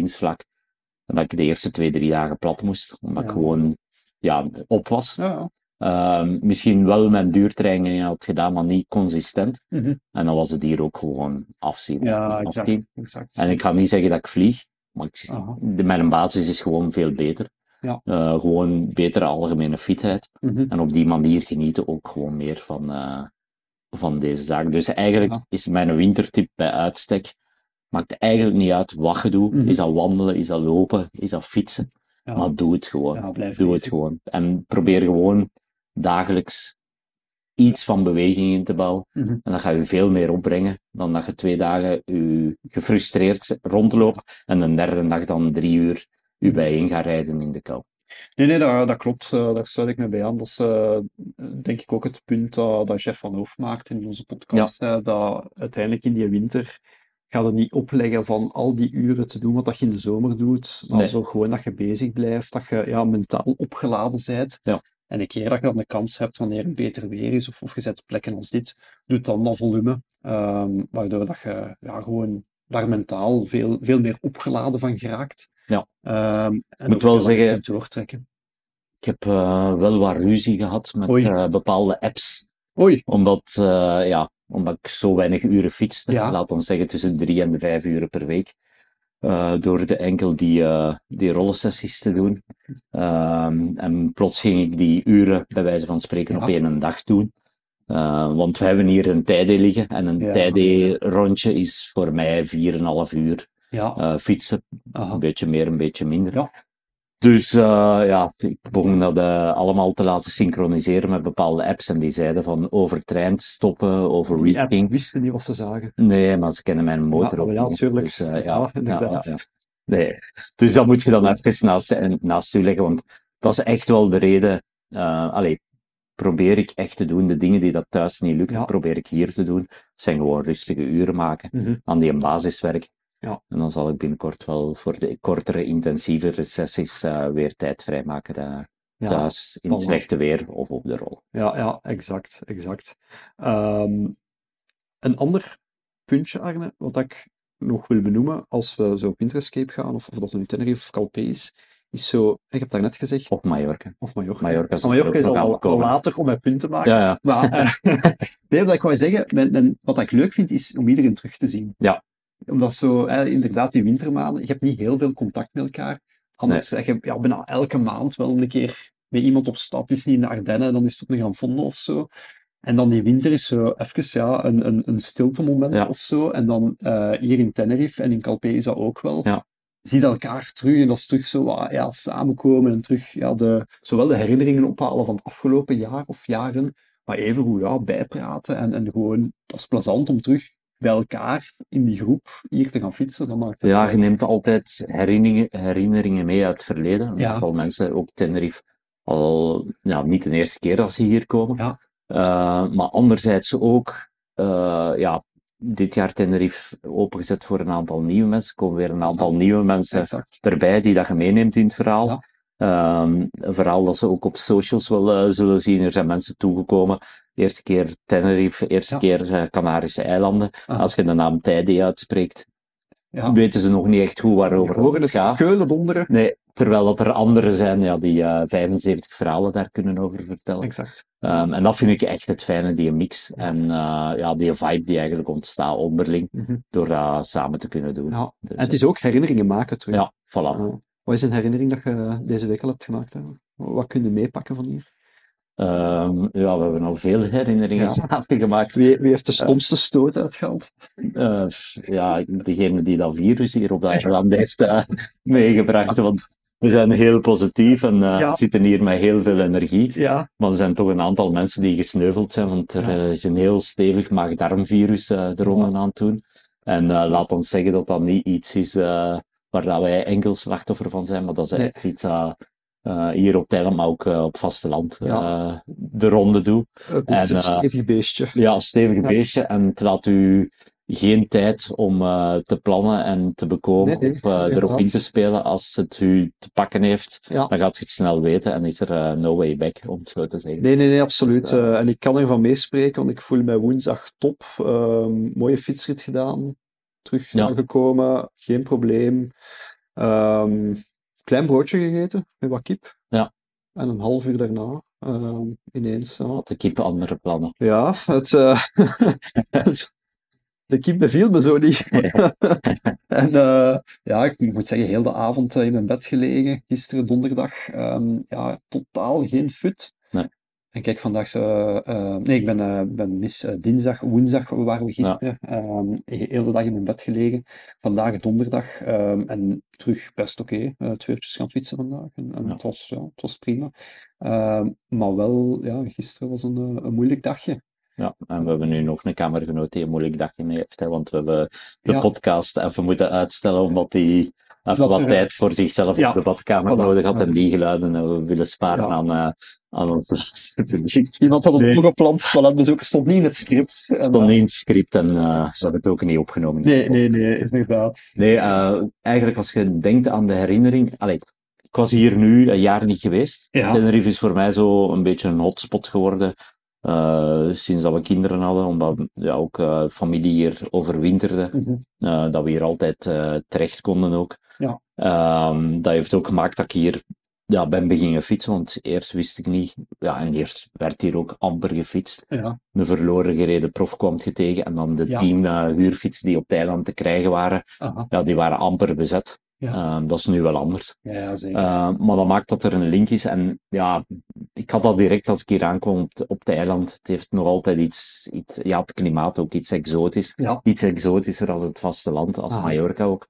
gezinsvlak. En dat ik de eerste 2-3 dagen plat moest, omdat ik gewoon op was. Ja. Misschien wel met duurtrainingen had gedaan, maar niet consistent. Mhm. En dan was het hier ook gewoon afzien. Ja, Afzien. exact. En ik ga niet zeggen dat ik vlieg, maar Aha. mijn basis is gewoon veel beter. Ja. Gewoon betere algemene fitheid. Mhm. En op die manier genieten ook gewoon meer van deze zaak. Dus eigenlijk Ja. is mijn wintertip bij uitstek. Maakt eigenlijk niet uit wat je doet. Mhm. Is dat wandelen, is dat lopen, is dat fietsen. Ja. Maar doe het gewoon. Ja, blijf Doe het bezig. gewoon. En probeer gewoon dagelijks iets van beweging in te bouwen. Mhm. En dat gaat je veel meer opbrengen dan dat je 2 dagen je gefrustreerd rondloopt en de derde dag dan 3 uur je bijeen gaat rijden in de kou. Nee, dat klopt. Daar sluit ik me bij aan. Dat is denk ik ook het punt dat Jeff van Hoof maakt in onze podcast. Dat uiteindelijk in die winter gaat het niet opleggen van al die uren te doen wat dat je in de zomer doet. Maar Nee. zo gewoon dat je bezig blijft, dat je mentaal opgeladen bent. Ja. En een keer dat je dan de kans hebt wanneer het beter weer is, of je zet op plekken als dit, doet dan dat volume. Waardoor dat je gewoon daar mentaal veel meer opgeladen van geraakt. Ja. En Moet ook wel veel langer zeggen, kunt doortrekken. ik heb wel wat ruzie gehad met Oei. bepaalde apps. Oei. Omdat ik zo weinig uren fietste. Ja. Laat ons zeggen tussen 3 en de 5 uren per week. Door enkel die rollensessies te doen. En plots ging ik die uren, bij wijze van spreken, Ja. op 1 dag doen. Want we hebben hier een tijdje liggen. En een tijdje rondje is voor mij 4,5 uur Ja. fietsen. Aha. Een beetje meer, een beetje minder. Ja. Dus ik begon dat allemaal te laten synchroniseren met bepaalde apps. En die zeiden van overtraind, stoppen, Die app overreaching. wisten niet wat ze zagen. Nee, maar ze kennen mijn motor ook Ja, niet. tuurlijk. Dus, Het is dat, inderdaad. ja. Nee. Dus dat moet je dan even naast u leggen, want dat is echt wel de reden. Probeer ik echt te doen. De dingen die dat thuis niet lukken, Ja. probeer ik hier te doen. Dat zijn gewoon rustige uren maken Mhm. aan die basiswerk. Ja. En dan zal ik binnenkort wel voor de kortere, intensievere sessies weer tijd vrijmaken daar. Ja. Thuis, in het Voilà. slechte weer of op de rol. Ja, exact. Een ander puntje, Arne, wat ik nog wil benoemen als we zo op Winterescape gaan, of dat nu Tenerife of Calpe is zo, ik heb daarnet gezegd, Of Mallorca. of Mallorca. Mallorca is Maar Mallorca is ook nog al aangekomen. later om mijn punt te maken. Ja. Maar nee, wat ik wou zeggen, wat ik leuk vind, is om iedereen terug te zien. Ja. Omdat zo, inderdaad, die wintermaanden, je hebt niet heel veel contact met elkaar. Anders zeg je bijna elke maand wel een keer met iemand op stap, is niet in de Ardennen, dan is het op een Gran Fondo of zo. En dan die winter is zo even een stilte moment of zo. En dan hier in Tenerife en in Calpe is dat ook wel. Ja. Zie je elkaar terug en dat is terug zo samenkomen en terug zowel de herinneringen ophalen van het afgelopen jaar of jaren, maar even hoe bijpraten en gewoon, dat is plezant om terug bij elkaar in die groep hier te gaan fietsen. Dat maakt het Je neemt altijd herinneringen mee uit het verleden. In ieder geval mensen, ook Tenerife, al niet de eerste keer dat ze hier komen. Ja. Maar anderzijds ook, dit jaar Tenerife opengezet voor een aantal nieuwe mensen. Komen weer een aantal nieuwe mensen erbij die dat je meeneemt in het verhaal. Ja. Een verhaal dat ze ook op socials wel zullen zien. Er zijn mensen toegekomen. Eerste keer Tenerife, eerste keer Canarische eilanden. Als je de naam Teide uitspreekt, weten ze nog niet echt goed waarover het gaat. Keulen donderen. Nee, terwijl dat er anderen zijn die 75 verhalen daar kunnen over vertellen. Exact. En dat vind ik echt het fijne, die mix. En die vibe die eigenlijk ontstaat onderling, door dat samen te kunnen doen. Ja. Dus, en het is ook herinneringen maken terug. Ja, voilà. Wat is een herinnering dat je deze week al hebt gemaakt? Hè? Wat kun je meepakken van hier? We hebben al veel herinneringen gemaakt. Wie heeft de stomste stoot uitgehaald? Degene die dat virus hier op dat eiland heeft meegebracht. Want we zijn heel positief en zitten hier met heel veel energie. Ja. Maar er zijn toch een aantal mensen die gesneuveld zijn, want er is een heel stevig maag-darmvirus de ronde aan het doen. En laat ons zeggen dat dat niet iets is waar dat wij enkel slachtoffer van zijn, maar dat is echt iets hier op het eiland, maar ook op vasteland de ronde doet. Een stevig beestje. Ja, een stevig beestje. En het laat u geen tijd om te plannen en te bekomen of erop in te spelen. Als het u te pakken heeft, dan gaat je het snel weten en is er no way back, om het zo te zeggen. Nee, absoluut. En ik kan ervan meespreken, want ik voel mij woensdag top. Mooie fietsrit gedaan. Terug aangekomen, geen probleem. Klein broodje gegeten met wat kip. Ja. En een half uur daarna ineens. Had de kip andere plannen. Ja, de kip beviel me zo niet. En ja, ik moet zeggen, heel de avond in mijn bed gelegen, gisteren donderdag. Ja, totaal geen fut. Nee. En kijk, vandaag nee, ik ben mis dinsdag, woensdag waren we Ja. gisteren. Heel de dag in mijn bed gelegen. Vandaag donderdag. En terug best oké. 2 uurtjes gaan fietsen vandaag. En Ja. het was prima. Maar wel, ja, gisteren was een moeilijk dagje. Ja, en we hebben nu nog een kamergenoot die een moeilijk dagje heeft, hè, want we hebben de Ja. podcast even moeten uitstellen, omdat hij even Dat wat er, tijd voor zichzelf ja, op de badkamer voilà. nodig had, en die geluiden hebben we willen sparen Ja. aan ons laatste publiek. Iemand had het Nee. ook gepland, maar dat bezoek stond niet in het script. En, Stond niet in het script en we hebben het ook niet opgenomen. nee, inderdaad. Nee, eigenlijk als je denkt aan de herinnering... Allee, ik was hier nu een jaar niet geweest. Ja. Tenerife is voor mij zo een beetje een hotspot geworden. Sinds dat we kinderen hadden, omdat ja, ook familie hier overwinterde. Mhm. Dat we hier altijd terecht konden ook. Ja. Dat heeft ook gemaakt dat ik hier ben beginnen fietsen, want eerst wist ik niet. Ja, en eerst werd hier ook amper gefietst. Ja. Een verloren gereden prof kwam je tegen, en dan de Ja. 10 huurfietsen die op het eiland te krijgen waren, Aha. ja, die waren amper bezet. Ja. Dat is nu wel anders. Ja, zeker. Maar dat maakt dat er een link is. En ja, ik had dat direct als ik hier aankwam op het eiland. Het heeft nog altijd iets ja, het klimaat ook iets exotisch. Ja. Iets exotischer als het vasteland, als Ah. Mallorca ook.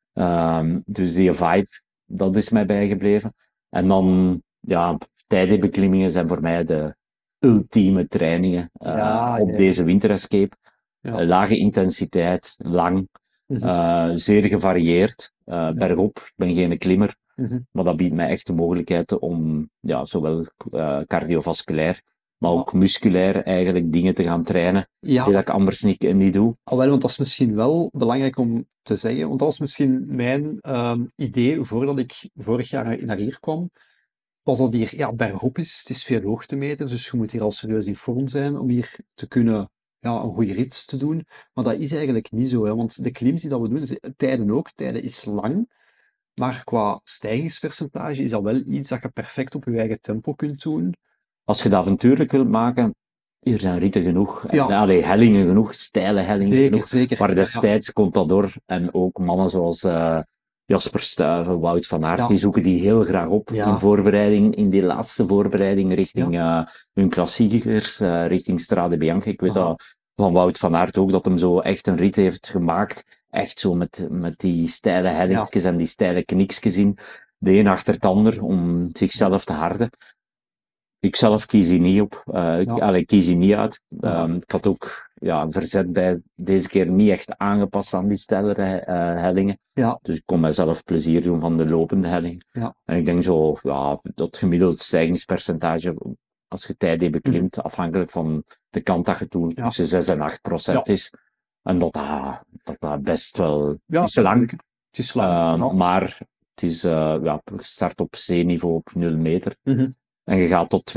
Dus die vibe, dat is mij bijgebleven. En dan, ja, tijdebeklimmingen zijn voor mij de ultieme trainingen op deze winterescape. Ja. Lage intensiteit, lang, zeer gevarieerd. Bergop, ik ben geen klimmer, maar dat biedt mij echt de mogelijkheid om ja, zowel cardiovasculair, maar ook musculair eigenlijk dingen te gaan trainen, die dat ik anders niet doe. Alweer, want dat is misschien wel belangrijk om te zeggen, want dat was misschien mijn idee voordat ik vorig jaar naar hier kwam, was dat hier bergop is, het is veel hoogtemeters, dus je moet hier al serieus in vorm zijn om hier te kunnen een goede rit te doen. Maar dat is eigenlijk niet zo, hè, want de klims die dat we doen, tijden is lang, maar qua stijgingspercentage is dat wel iets dat je perfect op je eigen tempo kunt doen. Als je dat avontuurlijk wilt maken, hier zijn ritten genoeg. Ja. Hellingen genoeg, steile hellingen genoeg. Zeker. Maar destijds Contador en ook mannen zoals Jasper Stuyven, Wout van Aert, die zoeken die heel graag op in voorbereiding, in die laatste voorbereiding richting hun klassiekers, richting Strade Bianche. Ik weet dat van Wout van Aert ook, dat hem zo echt een rit heeft gemaakt. Echt zo met die steile hellinkjes en die steile kniksjes in. De een achter het ander, om zichzelf te harden. Ik zelf kies hier niet op. Ik kies hier niet uit. Ik had ook verzet bij deze keer niet echt aangepast aan die steilere hellingen. Ja. Dus ik kon mezelf plezier doen van de lopende helling. Ja. En ik denk zo, dat gemiddeld stijgingspercentage, als je tijden beklimt, afhankelijk van de kant dat je doet, tussen 6 en 8% is. En dat best wel... Ja, het is lang. Het is lang. Maar het is gestart op zeeniveau op 0 meter. En je gaat tot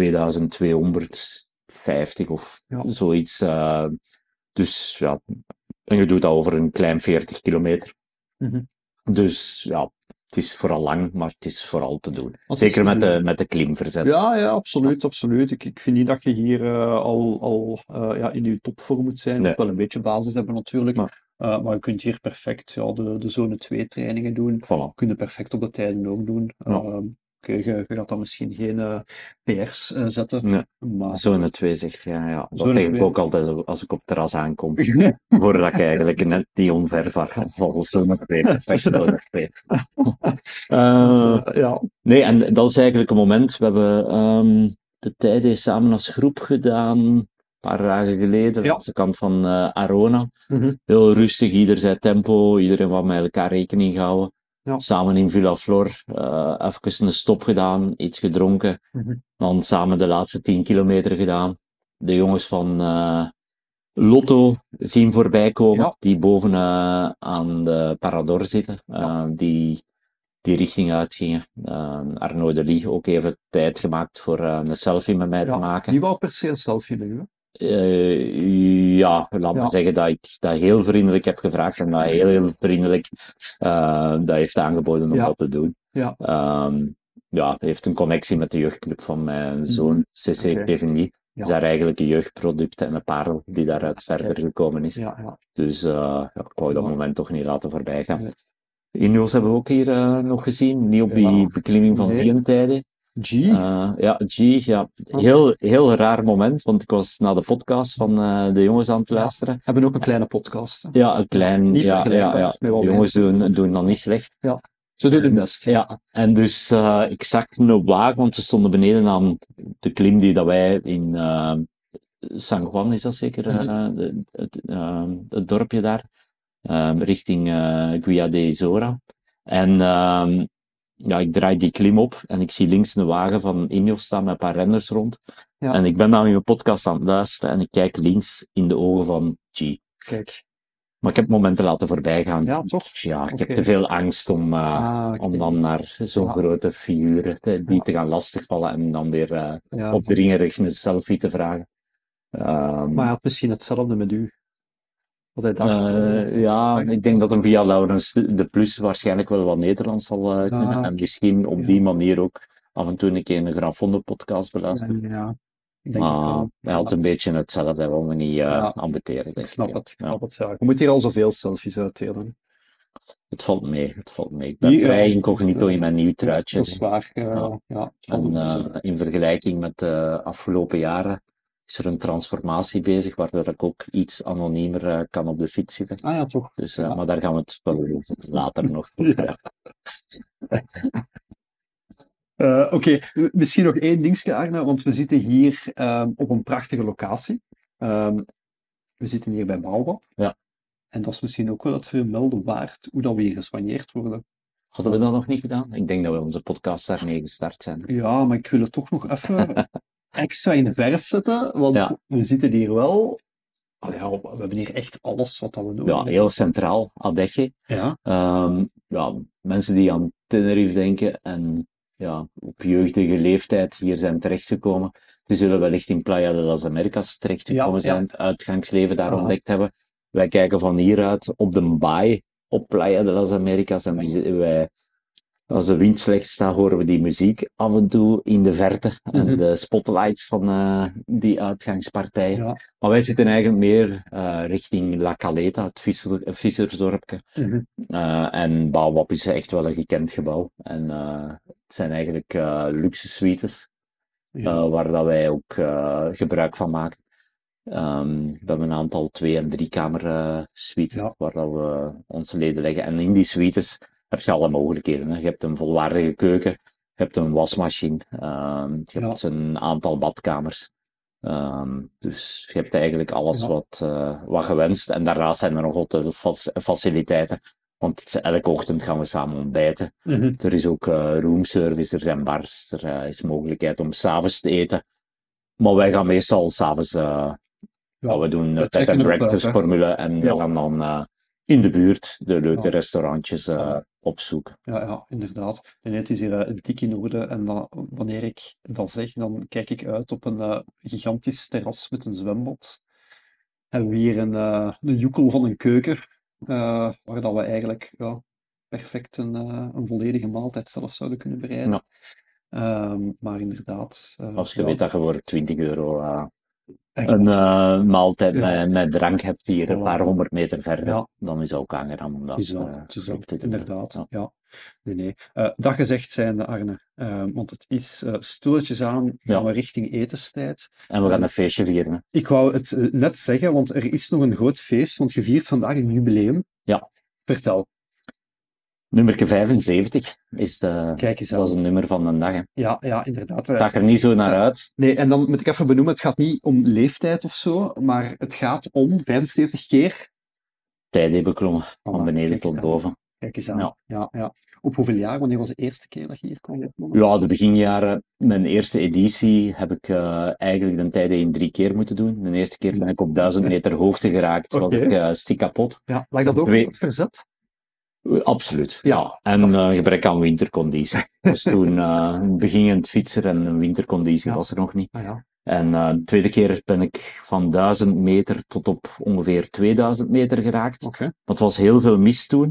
2250 of zoiets. Dus ja, en je doet dat over een klein 40 kilometer. Dus ja, het is vooral lang, maar het is vooral te doen. Zeker met de klimverzet. Ja, absoluut. Ik vind niet dat je hier al in je topvorm moet zijn. Je moet wel een beetje basis hebben natuurlijk. Maar je kunt hier perfect de zone 2 trainingen doen. Je kunt het perfect op de tijden ook doen. Je gaat dan misschien geen PR's zetten. Nee. Maar... Zone 2 zegt ja. Dat denk ik ook altijd als ik op het terras aankom. Voordat ik eigenlijk net die omver val. Zone 2. Zone 2. Nee, en dat is eigenlijk een moment. We hebben de tijden samen als groep gedaan. Een paar dagen geleden. Aan de kant van Arona. Heel rustig, ieder zijn tempo. Iedereen wat met elkaar rekening gehouden. Ja. Samen in Villa Flor, even een stop gedaan, iets gedronken. Dan samen de laatste 10 kilometer gedaan. De jongens van Lotto zien voorbij komen, die boven aan de Parador zitten, die richting uitgingen. Arnaud de Lie ook even tijd gemaakt voor een selfie met mij te maken. Die wou per se een selfie met u? Laat me zeggen dat ik dat heel vriendelijk heb gevraagd en dat heel vriendelijk dat heeft aangeboden om dat te doen. ja, heeft een connectie met de jeugdclub van mijn zoon, CC Oké. Prévigny. Ja. Is daar eigenlijk een jeugdproduct en een parel die daaruit verder gekomen is. Ja. Dus ja, ik wou dat Ja. moment toch niet laten voorbij gaan. Nee. Ineos hebben we ook hier nog gezien, niet op Ja. die beklimming van Nee. Vientijden. G. Ja, heel raar moment, want ik was naar de podcast van de jongens aan het luisteren. Hebben ook een kleine podcast. Hè. Ja, een klein, Niet ja, vergelijkbaar ja. met De wat wij jongens doen dat niet slecht. Ze doen hun best. Ja, en dus ik zag een wagen, want ze stonden beneden aan de klim die dat wij in San Juan, is dat zeker, het dorpje daar, richting Guia de Isora. En ja, ik draai die klim op en ik zie links een wagen van Ineos staan met een paar renners rond. Ja. En ik ben dan in mijn podcast aan het luisteren en ik kijk links in de ogen van G. Kijk. Maar ik heb momenten laten voorbij gaan. Ja, toch? Ja, ik heb Oké. te veel angst om Oké. dan naar zo'n Ja. grote figuren die te gaan lastigvallen en dan weer Ja. op de ringerig een selfie te vragen. Maar hij had misschien hetzelfde met u. Wat hij dacht. Ja, ik denk dat een via Laurens de Plus waarschijnlijk wel wat Nederlands zal kunnen. Ah, En misschien op ja. die manier ook af en toe een keer een Grafonde podcast beluisteren. Ja. Ik denk het Maar wel. hij had een beetje hetzelfde, hij wil me niet Ja. ambeteren. Ik denk snap ja. het. Ik Ja. snap het, ja. Je moet hier al zoveel selfies uitdelen. Het valt mee, het valt mee. Ik ben Ja, vrij dus, incognito in mijn nieuw truitje. Dat is waar. Ja. Ja, het valt me En mee. in vergelijking met de afgelopen jaren is er een transformatie bezig, waardoor ik ook iets anoniemer kan op de fiets zitten. Ah ja, toch. Dus, Ja. maar daar gaan we het wel later nog Ja. Oké, misschien nog één dingetje, Arne, want we zitten hier op een prachtige locatie. We zitten hier bij Baobab. Ja. En dat is misschien ook wel het vermelden waard, hoe dat we hier gesoigneerd worden. Hadden we dat nog niet gedaan? Ik denk dat we onze podcast daarmee gestart zijn. Ja, maar ik wil het toch nog even extra in de verf zetten, want Ja. we zitten hier wel... ja, we hebben hier echt alles wat dat we doen. Ja, heel centraal, Adeje. Ja, Ja, mensen die aan Tenerife denken en ja, op jeugdige leeftijd hier zijn terechtgekomen, die zullen wellicht in Playa de las Americas terechtgekomen Ja, ja. zijn, het uitgangsleven daar Ah. ontdekt hebben. Wij kijken van hieruit op de baai op Playa de las Americas en als de wind slecht staat, horen we die muziek af en toe in de verte en Mhm. de spotlights van die uitgangspartij. ja. Maar wij zitten eigenlijk meer richting La Caleta, het vissersdorpje. Mhm. En Baobab is echt wel een gekend gebouw. En het zijn eigenlijk luxe suites, Ja. waar dat wij ook gebruik van maken. We hebben een aantal 2- en 3-kamer suites, Ja. waar dat we onze leden leggen. En in die suites heb je alle mogelijkheden. Hè. Je hebt een volwaardige keuken, je hebt een wasmachine, je hebt een aantal badkamers. Dus je hebt eigenlijk alles Ja. wat gewenst. En daarnaast zijn er nog altijd faciliteiten. Want elke ochtend gaan we samen ontbijten. Mhm. Er is ook roomservice, er zijn bars, er is mogelijkheid om 's avonds te eten. Maar wij gaan meestal 's avonds, we doen we bed trekken and erop breakfast uit, hè. formule en we Ja. gaan dan in de buurt de leuke Ja. restaurantjes Ja. opzoeken. Ja, inderdaad. En het is hier dik in orde. En wanneer ik dat zeg, dan kijk ik uit op een gigantisch terras met een zwembad. Hebben we hier een joekel van een keuken, waar dat we eigenlijk perfect een volledige maaltijd zelf zouden kunnen bereiden. Maar inderdaad. Als je ja, weet dat je voor €20 echt een waar. maaltijd Ja. met drank hebt hier een Voilà. paar 100 meter verder, Ja. dan is dat ook aangenaam om dat Is dat, op te doen. inderdaad. Ja. Ja. Nee. Dat gezegd zijnde, Arne, want het is stilletjes aan, gaan Ja. we richting etenstijd. En we gaan een feestje vieren. Hè. Ik wou het net zeggen, want er is nog een groot feest, want je viert vandaag een jubileum. Ja. Vertel. Nummer 75 is Kijk eens dat is aan. een nummer van de dag. Hè. Ja, inderdaad. Zag er niet zo naar uit. Nee, en dan moet ik even benoemen, het gaat niet om leeftijd of zo, maar het gaat om 75 keer. Tijden beklommen, van Voilà, beneden kijk tot eens aan. boven. Kijk eens aan. Ja. Ja. Op hoeveel jaar? Wanneer was de eerste keer dat je hier kon opnemen? Ja, de beginjaren, mijn eerste editie heb ik eigenlijk de tijden in 3 keer moeten doen. De eerste keer ben ik op 1000 meter hoogte geraakt, was Oké. ik stiek kapot. Ja, lag dat ook Twee- op het verzet? Absoluut, Ja, ja. En gebrek aan winterconditie. Dus toen beginnend fietser en een winterconditie Ja. was er nog niet. Ah ja. En de tweede keer ben ik van 1000 meter tot op ongeveer 2000 meter geraakt. Oké. Maar het was heel veel mist toen.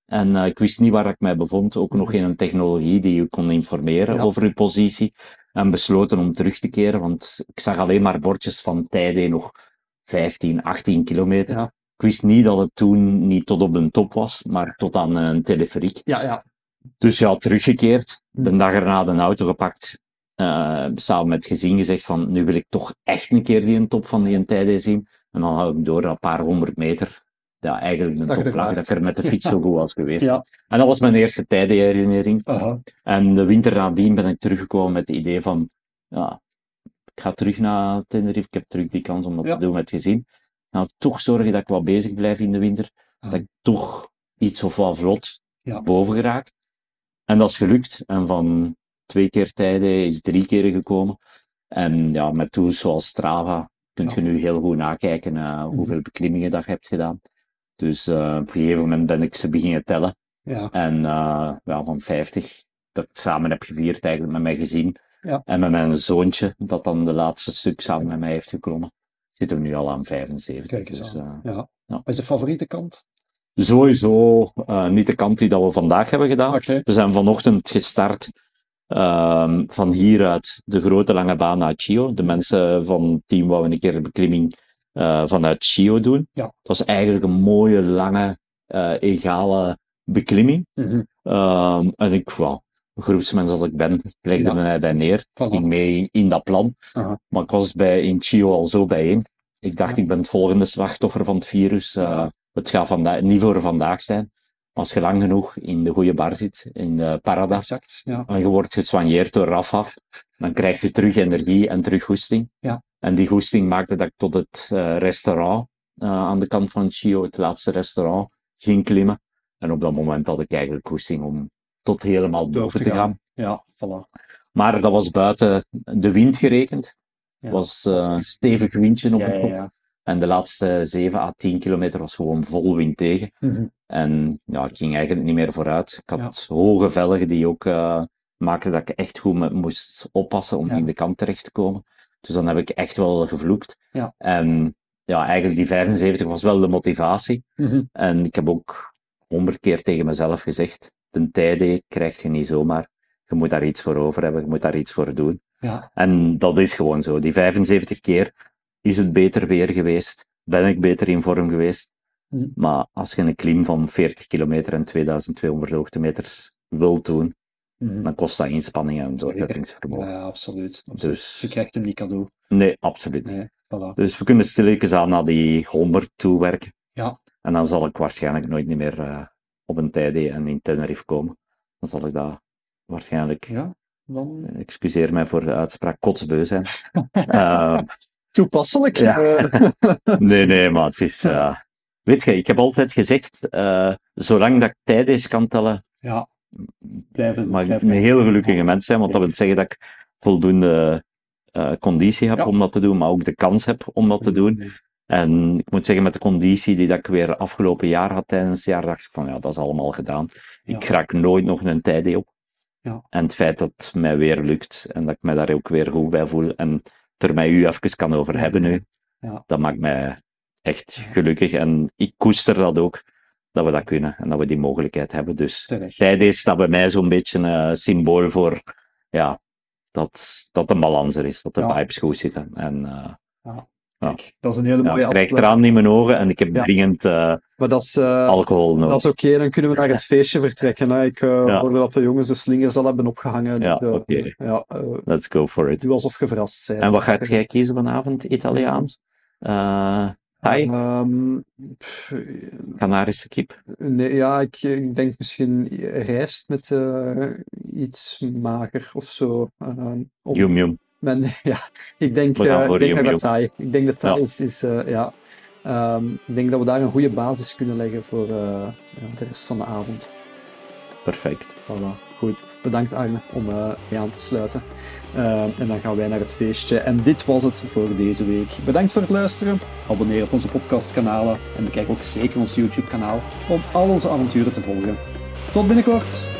En ik wist niet waar ik mij bevond, ook nog geen technologie die je kon informeren over je positie. En besloten om terug te keren, want ik zag alleen maar bordjes van tijden nog 15, 18 kilometer. Ja. Ik wist niet dat het toen niet tot op de top was, maar tot aan een teleferiek. Ja. Dus ja, teruggekeerd. De dag erna de auto gepakt. Samen met het gezin gezegd van, nu wil ik toch echt een keer die top van die tijden zien. En dan hou ik door een paar 100 meter. Ja, eigenlijk de top lag dat ik er met de fiets zo goed was geweest. Ja. En dat was mijn eerste tijdenherinnering. En de winter nadien ben ik teruggekomen met het idee van, ja, ik ga terug naar Tenerife. Ik heb terug die kans om dat te doen met het gezin. Nou, toch zorgen dat ik wat bezig blijf in de winter. Dat ik toch iets of wat vlot boven geraak. En dat is gelukt. En van 2 keer tijden is 3 keer gekomen. En ja, met tools zoals Strava kun je nu heel goed nakijken hoeveel beklimmingen dat je hebt gedaan. Dus op een gegeven moment ben ik ze beginnen tellen. Ja. En van 50, dat ik samen heb gevierd eigenlijk met mijn gezin. Ja. En met mijn zoontje, dat dan de laatste stuk samen met mij heeft geklommen. Zitten we nu al aan 75. Kijk eens dus, ja. Wat is de favoriete kant? Sowieso niet de kant die dat we vandaag hebben gedaan. Okay. We zijn vanochtend gestart van hieruit de grote lange baan naar Chio. De mensen van het team wouden een keer de beklimming vanuit Chio doen. Ja. Dat is eigenlijk een mooie, lange, egale beklimming. En ik, groepsmens als ik ben, legde me mij bij neer. Ik ging mee in dat plan. Maar ik was in Chio al zo bijeen. Ik dacht, ik ben het volgende slachtoffer van het virus. Het gaat niet voor vandaag zijn. Als je lang genoeg in de goede bar zit, in de Parada, en je wordt gesoigneerd door Rafa, dan krijg je terug energie en terug goesting. Ja. En die goesting maakte dat ik tot het restaurant aan de kant van Chio, het laatste restaurant, ging klimmen. En op dat moment had ik eigenlijk goesting om tot helemaal boven te gaan. Ja, voilà. Maar dat was buiten de wind gerekend. Het was een stevig windje op de kop. Ja. En de laatste 7 à 10 kilometer was gewoon vol wind tegen. En ja, ik ging eigenlijk niet meer vooruit. Ik had hoge velgen die ook maakten dat ik echt goed moest oppassen om in de kant terecht te komen. Dus dan heb ik echt wel gevloekt. Ja. En ja, eigenlijk die 75 was wel de motivatie. En ik heb ook 100 keer tegen mezelf gezegd, de tijden krijg je niet zomaar. Je moet daar iets voor over hebben, je moet daar iets voor doen. Ja. En dat is gewoon zo. Die 75 keer is het beter weer geweest, ben ik beter in vorm geweest. Maar als je een klim van 40 kilometer en 2200 hoogtemeters wilt doen, dan kost dat inspanning en doorzettingsvermogen. Ja, absoluut. Dus je krijgt hem niet cadeau. Nee, absoluut. Nee, voilà. Dus we kunnen stilletjes aan naar die 100 toewerken. Ja. En dan zal ik waarschijnlijk nooit meer op een tijde en in Tenerife komen. Dan zal ik dat waarschijnlijk, excuseer mij voor de uitspraak, kotsbeu zijn. Toepasselijk. Ja. Nee, maar het is... weet je, ik heb altijd gezegd, zolang dat ik tijden kan tellen, mag ik een heel gelukkige mens zijn, want dat wil zeggen dat ik voldoende conditie heb om dat te doen, maar ook de kans heb om dat te doen. En ik moet zeggen, met de conditie die dat ik weer afgelopen jaar had tijdens het jaar, dacht ik van, dat is allemaal gedaan. Ik raak nooit nog een tijden op. Ja. En het feit dat het mij weer lukt, en dat ik mij daar ook weer goed bij voel, en er met u even kan over hebben nu, dat maakt mij echt gelukkig. En ik koester dat ook, dat we dat kunnen, en dat we die mogelijkheid hebben. Dus tijden is dat bij mij zo'n beetje een symbool voor, dat de balans er is, dat de vibes goed zitten. En, kijk, dat is een hele mooie ik krijg tranen in mijn ogen en ik heb dringend alcohol nodig. Dat is oké, dan kunnen we naar het feestje vertrekken. Hè. Ik hoorde dat de jongens de slingers al hebben opgehangen. Ja, oké. Let's go for it. Doe alsof je verrast bent. En wat gaat jij kiezen vanavond? Italiaans? Thai? Canarische kip? Nee, ik denk misschien rijst met iets mager of zo. Yum. Ik denk dat Thai. Ik denk dat Thai is ik denk dat we daar een goede basis kunnen leggen voor de rest van de avond. Perfect. Voilà, goed. Bedankt Arne om mee aan te sluiten. En dan gaan wij naar het feestje. En dit was het voor deze week. Bedankt voor het luisteren. Abonneer op onze podcastkanalen en bekijk ook zeker ons YouTube kanaal om al onze avonturen te volgen. Tot binnenkort!